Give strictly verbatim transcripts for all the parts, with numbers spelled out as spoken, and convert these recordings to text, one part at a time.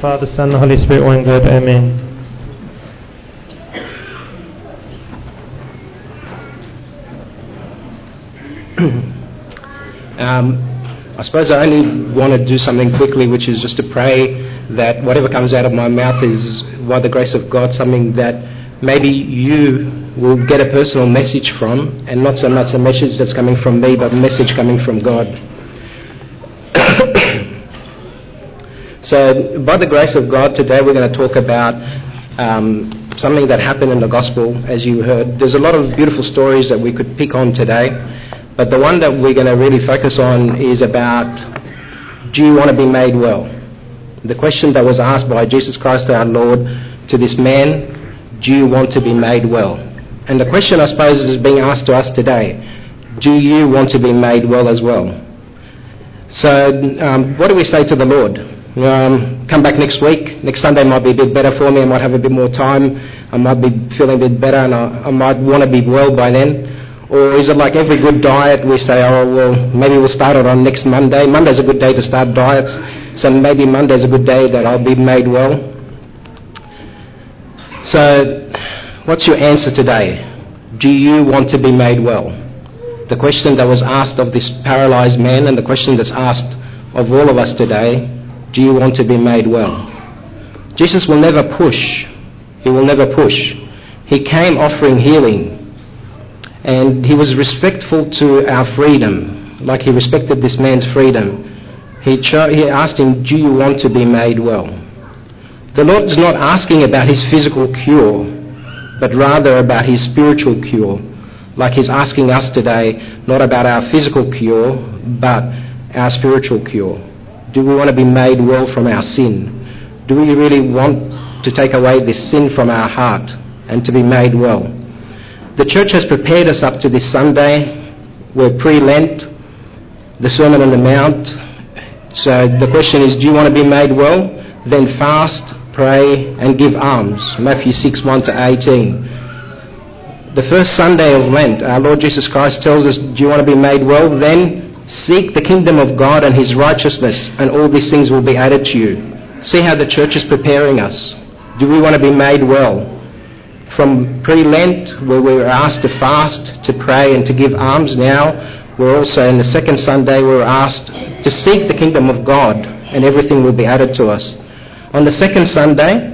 Father, Son, and the Holy Spirit, one God. Amen. um, I suppose I only want to do something quickly, which is just to pray that whatever comes out of my mouth is, by the grace of God, something that maybe you will get a personal message from, and not so much a message that's coming from me, but a message coming from God. So, by the grace of God, today we're going to talk about um, something that happened in the gospel, as you heard. There's a lot of beautiful stories that we could pick on today, but the one that we're going to really focus on is about, do you want to be made well? The question that was asked by Jesus Christ our Lord to this man, do you want to be made well? And the question, I suppose, is being asked to us today, do you want to be made well as well? So, um, what do we say to the Lord? Um, come back next week. Next Sunday might be a bit better for me. I might have a bit more time. I might be feeling a bit better, and I, I might want to be well by then. Or is it like every good diet, we say, oh, well, maybe we'll start it on next Monday. Monday's a good day to start diets, so maybe Monday's a good day that I'll be made well. So, what's your answer today? Do you want to be made well? The question that was asked of this paralyzed man, and the question that's asked of all of us today, do you want to be made well? Jesus will never push. He will never push. He came offering healing. And he was respectful to our freedom, like he respected this man's freedom. He, cho- he asked him, do you want to be made well? The Lord's not asking about his physical cure, but rather about his spiritual cure. Like he's asking us today, not about our physical cure, but our spiritual cure. Do we want to be made well from our sin? Do we really want to take away this sin from our heart and to be made well? The church has prepared us up to this Sunday. We're pre-Lent, the Sermon on the Mount. So the question is, do you want to be made well? Then fast, pray, and give alms. Matthew six, one to eighteen. The first Sunday of Lent, our Lord Jesus Christ tells us, do you want to be made well? Then seek the kingdom of God and his righteousness, and all these things will be added to you. See how the church is preparing us. Do we want to be made well? From pre-Lent, where we were asked to fast, to pray, and to give alms, now we're also, in the second Sunday, we're asked to seek the kingdom of God, and everything will be added to us. On the second Sunday,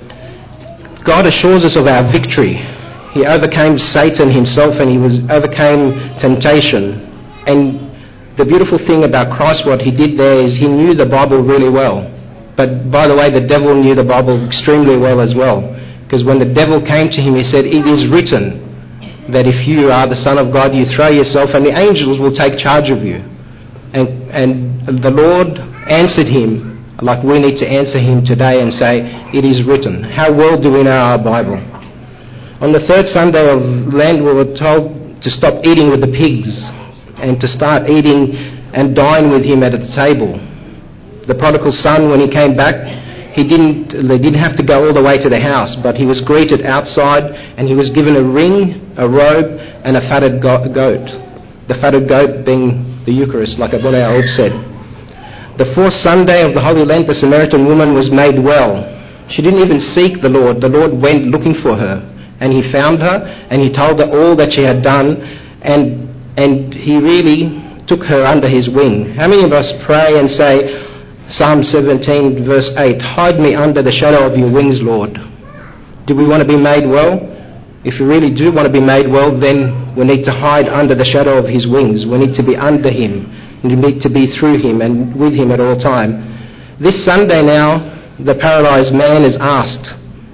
God assures us of our victory. He overcame Satan himself, and he was overcame temptation. And the beautiful thing about Christ, what he did there, is he knew the Bible really well. But by the way, the devil knew the Bible extremely well as well. Because when the devil came to him, he said, it is written that if you are the Son of God, you throw yourself and the angels will take charge of you. And, and the Lord answered him like we need to answer him today and say, it is written. How well do we know our Bible? On the third Sunday of Lent, we were told to stop eating with the pigs and to start eating and dine with him at the table. The prodigal son, when he came back, he didn't, they didn't have to go all the way to the house, but he was greeted outside and he was given a ring, a robe, and a fatted go- goat. The fatted goat being the Eucharist, like what our Lord said. The fourth Sunday of the Holy Lent, the Samaritan woman was made well. She didn't even seek the Lord. The Lord went looking for her, and he found her, and he told her all that she had done, and and he really took her under his wing. How many of us pray and say, Psalm seventeen, verse eight, hide me under the shadow of your wings, Lord? Do we want to be made well? If we really do want to be made well, then we need to hide under the shadow of his wings. We need to be under him. We need to be through him and with him at all time. This Sunday now, the paralyzed man is asked,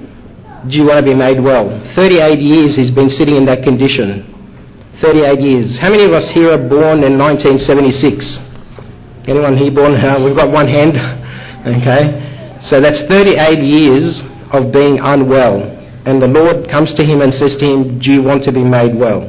do you want to be made well? thirty-eight years he's been sitting in that condition. thirty-eight years. How many of us here are born in nineteen seventy-six? Anyone here born? Uh, we've got one hand. Okay. So that's thirty-eight years of being unwell. And the Lord comes to him and says to him, do you want to be made well?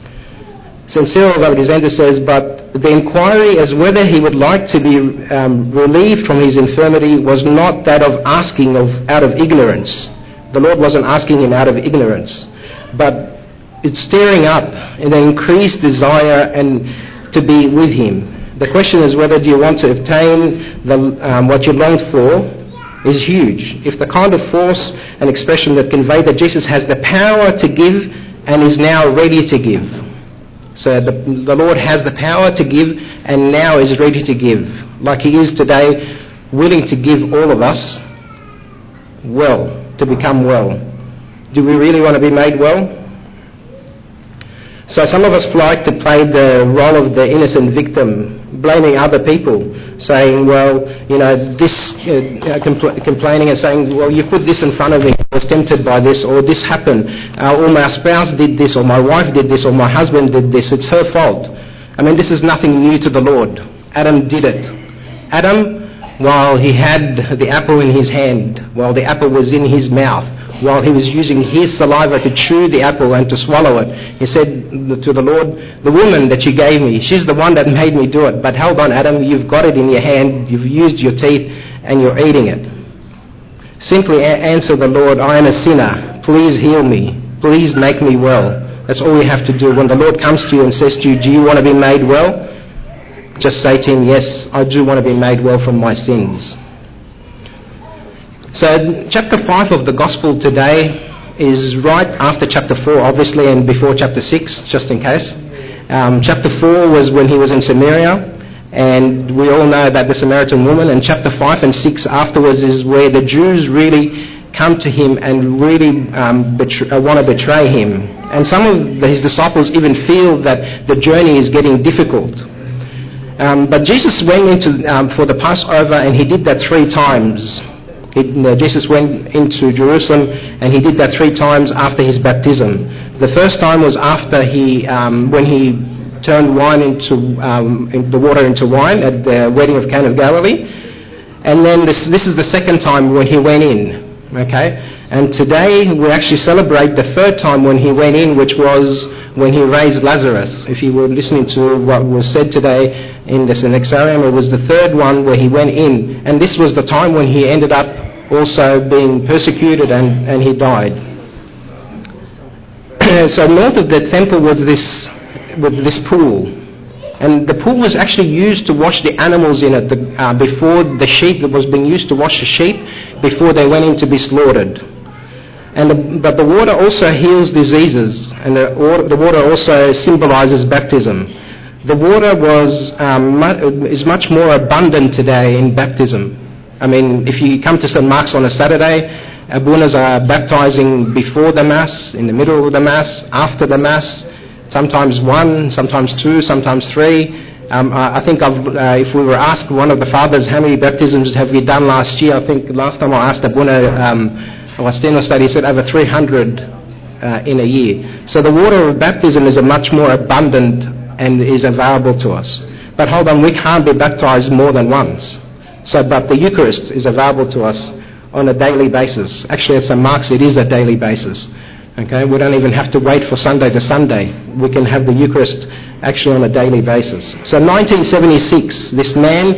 Saint Cyril of Alexandria says, but the inquiry as whether he would like to be um, relieved from his infirmity was not that of asking of out of ignorance. The Lord wasn't asking him out of ignorance, but it's stirring up an increased desire and to be with him. The question is whether do you want to obtain the, um, what you longed for, is huge. If the kind of force and expression that convey that Jesus has the power to give and is now ready to give. So the, the Lord has the power to give and now is ready to give. Like he is today, willing to give all of us well, to become well. Do we really want to be made well? So some of us like to play the role of the innocent victim, blaming other people, saying, well, you know, this, uh, compl- complaining and saying, well, you put this in front of me, I was tempted by this, or this happened, uh, or my spouse did this, or my wife did this, or my husband did this, it's her fault. I mean, this is nothing new to the Lord. Adam did it. Adam, while he had the apple in his hand, while the apple was in his mouth, while he was using his saliva to chew the apple and to swallow it, he said to the Lord, the woman that you gave me, she's the one that made me do it. But hold on, Adam, you've got it in your hand, you've used your teeth, and you're eating it. Simply a- answer the Lord, I am a sinner. Please heal me. Please make me well. That's all you have to do. When the Lord comes to you and says to you, do you want to be made well? Just say to him, yes, I do want to be made well from my sins. So chapter five of the Gospel today is right after chapter four, obviously, and before chapter six, just in case. Um, chapter four was when he was in Samaria, and we all know about the Samaritan woman, and chapter five and six afterwards is where the Jews really come to him and really um, betray, uh, want to betray him. And some of his disciples even feel that the journey is getting difficult. Um, but Jesus went into um, for the Passover, and he did that three times. He, uh, Jesus went into Jerusalem, and he did that three times after his baptism. The first time was after he, um, when he turned wine into um, in the water into wine at the wedding of Cana of Galilee, and then this, this is the second time when he went in. Okay, and today we actually celebrate the third time when he went in, which was when he raised Lazarus. If you were listening to what was said today in the Synaxarium, it was the third one where he went in, and this was the time when he ended up also being persecuted and, and he died. So north of the temple was this, was this pool. And the pool was actually used to wash the animals in it the, uh, before the sheep, that was being used to wash the sheep before they went in to be slaughtered. And the, but the water also heals diseases, and the, the water also symbolizes baptism. The water was um, mu- is much more abundant today in baptism. I mean, if you come to Saint Mark's on a Saturday, Abunas are baptizing before the Mass, in the middle of the Mass, after the Mass, sometimes one, sometimes two, sometimes three. Um, I, I think I've, uh, if we were asked one of the fathers, how many baptisms have you done last year? I think last time I asked Abuna, um, Agostino study, he said over three hundred uh, in a year. So the water of baptism is a much more abundant and is available to us. But hold on, we can't be baptized more than once. So, but the Eucharist is available to us on a daily basis. Actually, at Saint Mark's, it is a daily basis. Okay, we don't even have to wait for Sunday to Sunday. We can have the Eucharist actually on a daily basis. So nineteen seventy-six, this man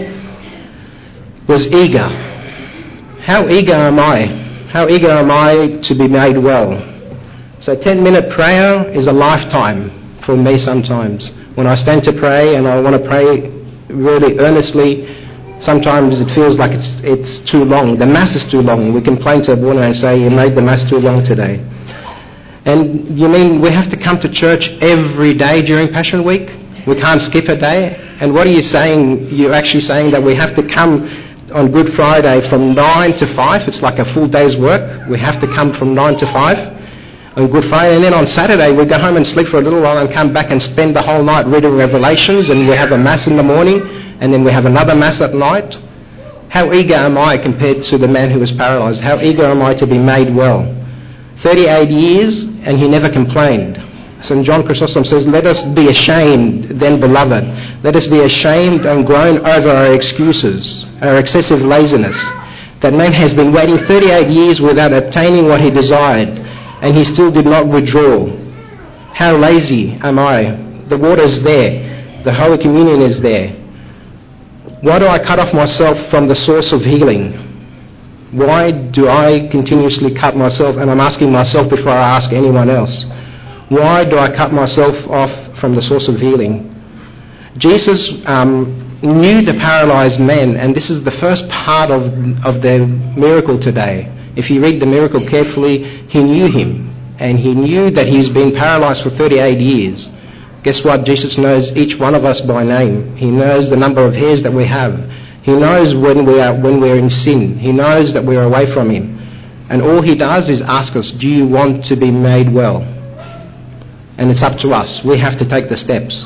was eager. How eager am I? How eager am I to be made well? So ten-minute prayer is a lifetime for me sometimes. When I stand to pray and I want to pray really earnestly, sometimes it feels like it's, it's too long. The Mass is too long. We complain to Abuna and say, you made the Mass too long today. And you mean we have to come to church every day during Passion Week? We can't skip a day? And what are you saying? You're actually saying that we have to come on Good Friday from nine to five. It's like a full day's work. We have to come from nine to five on Good Friday. And then on Saturday we go home and sleep for a little while and come back and spend the whole night reading Revelations, and we have a Mass in the morning and then we have another Mass at night. How eager am I compared to the man who was paralysed? How eager am I to be made well? thirty-eight years and he never complained. Saint John Chrysostom says, let us be ashamed then, beloved. Let us be ashamed and groan over our excuses, our excessive laziness. That man has been waiting thirty-eight years without obtaining what he desired, and he still did not withdraw. How lazy am I? The water's there. The Holy Communion is there. Why do I cut off myself from the source of healing? Why do I continuously cut myself? And I'm asking myself before I ask anyone else. Why do I cut myself off from the source of healing? Jesus um, knew the paralyzed man, and this is the first part of, of the miracle today. If you read the miracle carefully, he knew him, and he knew that he's been paralyzed for thirty-eight years. Guess what? Jesus knows each one of us by name. He knows the number of hairs that we have. He knows when we are when we're in sin. He knows that we're away from him. And all he does is ask us, do you want to be made well? And it's up to us. We have to take the steps.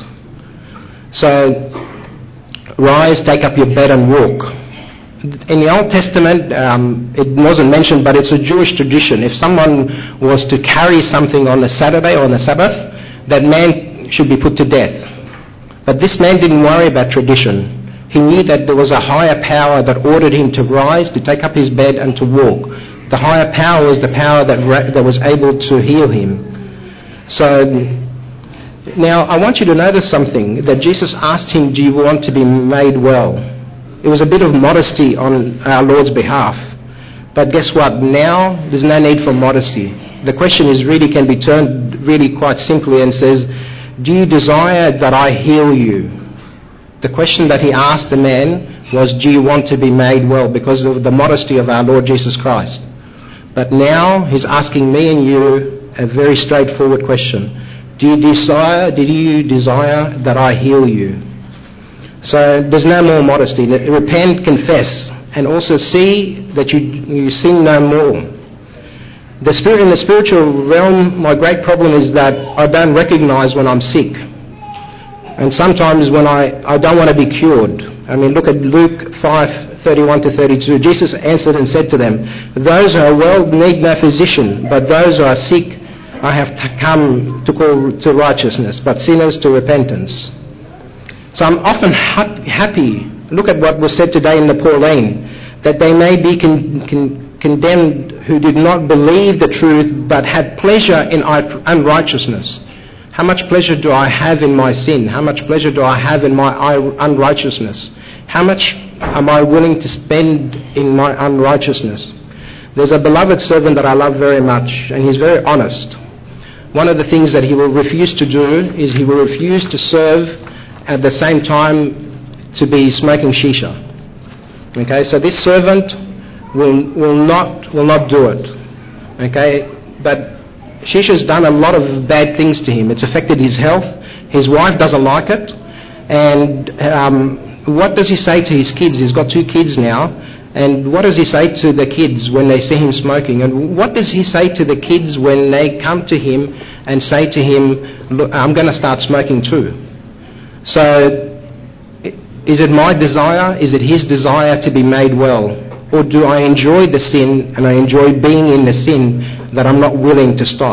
So, rise, take up your bed and walk. In the Old Testament, um, it wasn't mentioned, but it's a Jewish tradition. If someone was to carry something on a Saturday or on a Sabbath, that man should be put to death. But this man didn't worry about tradition. He knew that there was a higher power that ordered him to rise, to take up his bed and to walk. The higher power was the power that, ra- that was able to heal him. So, now I want you to notice something, that Jesus asked him, do you want to be made well? It was a bit of modesty on our Lord's behalf. But guess what? Now there's no need for modesty. The question is really can be turned really quite simply and says, do you desire that I heal you? The question that he asked the man was, do you want to be made well? Because of the modesty of our Lord Jesus Christ. But now he's asking me and you a very straightforward question. Do you desire, do you desire that I heal you? So there's no more modesty. Repent, confess, and also see that you, you sin no more. The spirit, in the spiritual realm, my great problem is that I don't recognize when I'm sick. And sometimes when I, I don't want to be cured. I mean, look at Luke five, thirty-one to thirty-two. Jesus answered and said to them, those who are well need no physician, but those who are sick I have to come to call to righteousness, but sinners to repentance. So I'm often ha- happy. Look at what was said today in the Pauline, that they may be con- con- condemned who did not believe the truth, but had pleasure in unrighteousness. How much pleasure do I have in my sin? How much pleasure do I have in my unrighteousness? How much am I willing to spend in my unrighteousness? There's a beloved servant that I love very much, and he's very honest. One of the things that he will refuse to do is he will refuse to serve at the same time to be smoking shisha. Okay, so this servant will will not will not do it. Okay, but Shisha's done a lot of bad things to him. It's affected his health. His wife doesn't like it. And um, what does he say to his kids? He's got two kids now. And what does he say to the kids when they see him smoking? And what does he say to the kids when they come to him and say to him, look, I'm going to start smoking too? So, is it my desire? Is it his desire to be made well? Or do I enjoy the sin and I enjoy being in the sin that I'm not willing to stop?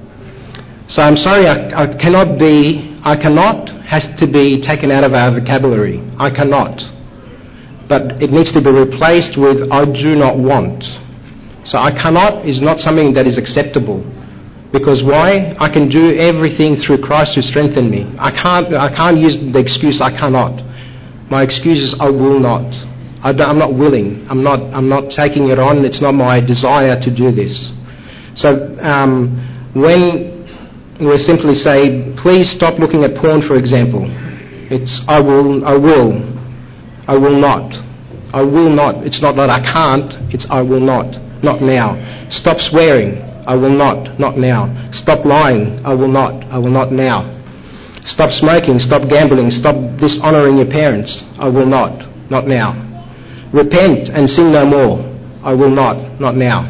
So I'm sorry, I, I cannot be, I cannot has to be taken out of our vocabulary. I cannot. But it needs to be replaced with I do not want. So I cannot is not something that is acceptable. Because why? I can do everything through Christ who strengthened me. I can't, I can't use the excuse I cannot. My excuse is I will not. I I'm not willing. I'm not, I'm not taking it on. It's not my desire to do this. So um, when we simply say, please stop looking at porn, for example, it's I will, I will, I will not, I will not. It's not that I can't, it's I will not, not now. Stop swearing, I will not, not now. Stop lying, I will not, I will not now. Stop smoking, stop gambling, stop dishonouring your parents, I will not, not now. Repent and sin no more, I will not, not now.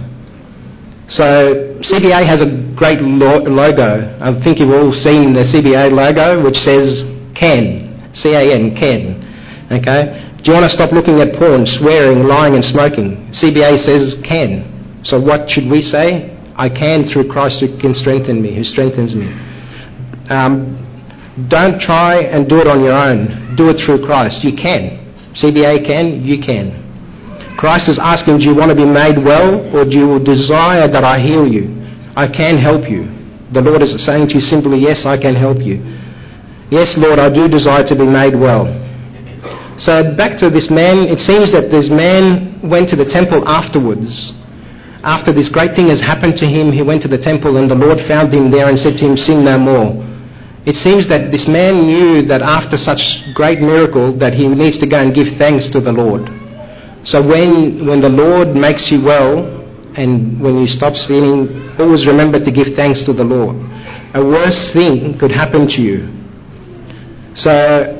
So C B A has a great lo- logo. I think you've all seen the C B A logo, which says CAN, C A N, CAN. Okay? Do you want to stop looking at porn, swearing, lying and smoking? C B A says CAN. So what should we say? I can through Christ who can strengthen me, who strengthens me. Um, don't try and do it on your own. Do it through Christ. You can. C B A can, you can. Christ is asking, do you want to be made well, or do you desire that I heal you? I can help you. The Lord is saying to you simply, yes, I can help you. Yes, Lord, I do desire to be made well. So back to this man, it seems that this man went to the temple afterwards. After this great thing has happened to him, he went to the temple and the Lord found him there and said to him, sin no more. It seems that this man knew that after such great miracle that he needs to go and give thanks to the Lord. So when, when the Lord makes you well, and when you stop feeling, always remember to give thanks to the Lord. A worse thing could happen to you. So,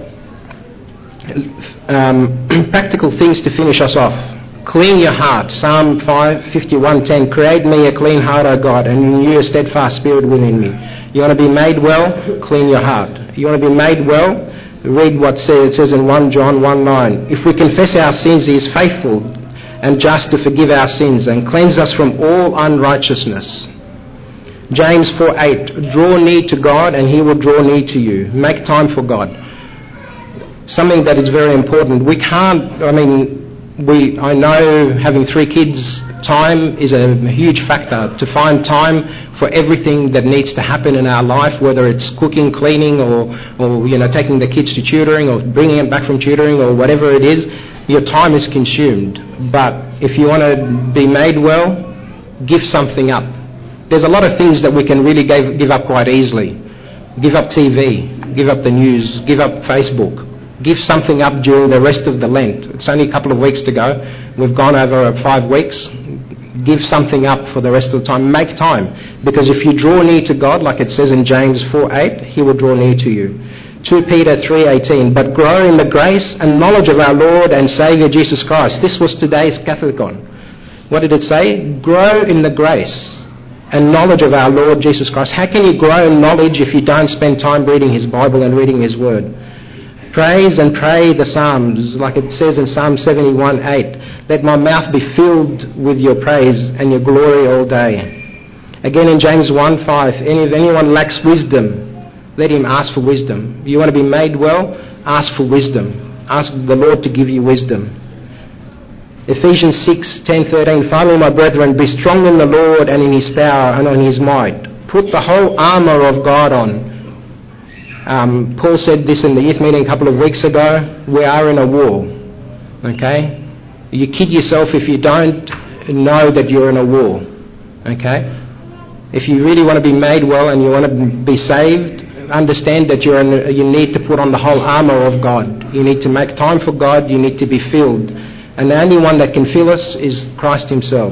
um, practical things to finish us off. Clean your heart. Psalm five, fifty-one, ten. Create me a clean heart, O God, and renew a steadfast spirit within me. You want to be made well? Clean your heart. You want to be made well? Read what says, it says in First John one nine. If we confess our sins, he is faithful and just to forgive our sins and cleanse us from all unrighteousness. James four eight. Draw near to God and he will draw near to you. Make time for God. Something that is very important. We can't, I mean, we, I know having three kids, time is a huge factor. To find time for everything that needs to happen in our life, whether it's cooking, cleaning, or, or you know, taking the kids to tutoring, or bringing them back from tutoring, or whatever it is, your time is consumed. But if you want to be made well, give something up. There's a lot of things that we can really give, give up quite easily. Give up T V, give up the news, give up Facebook. Give something up during the rest of the Lent. It's only a couple of weeks to go. We've gone over five weeks. Give something up for the rest of the time. Make time. Because if you draw near to God, like it says in James four eight, he will draw near to you. Second Peter three eighteen, but grow in the grace and knowledge of our Lord and Saviour Jesus Christ. This was today's Catholicon. What did it say? Grow in the grace and knowledge of our Lord Jesus Christ. How can you grow in knowledge if you don't spend time reading his Bible and reading his word? Praise and pray the Psalms, like it says in Psalm seventy-one eight. Let my mouth be filled with your praise and your glory all day. Again in James one five, if anyone lacks wisdom, let him ask for wisdom. You want to be made well? Ask for wisdom. Ask the Lord to give you wisdom. Ephesians six ten thirteen. Finally, my brethren, be strong in the Lord and in his power and on his might. Put the whole armour of God on. Um, Paul said this in the youth meeting a couple of weeks ago. We are in a war. Okay? You kid yourself if you don't know that you're in a war. Okay? If you really want to be made well and you want to be saved, understand that you're in a, you need to put on the whole armour of God. You need to make time for God. You need to be filled. And the only one that can fill us is Christ himself.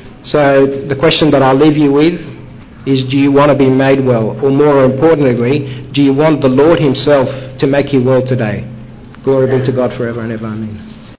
So the question that I'll leave you with is, do you want to be made well? Or more importantly, do you want the Lord himself to make you well today? Glory be to God forever and ever. Amen.